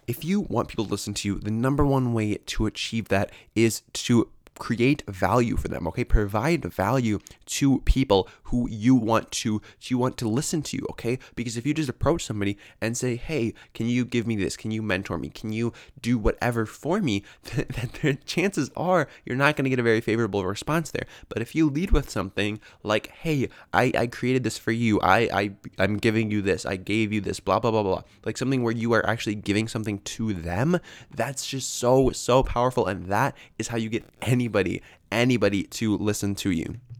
if you want people to listen to you, the number one way to achieve that is to create value for them, okay? Provide value to people who you want to listen to you, okay? Because if you just approach somebody and say, hey, can you give me this? Can you mentor me? Can you do whatever for me? Then chances are you're not going to get a very favorable response there. But if you lead with something like, hey, I created this for you. I'm giving you this. I gave you this, blah, blah, blah, blah. Like something where you are actually giving something to them. That's just so powerful. And that is how you get anybody to listen to you.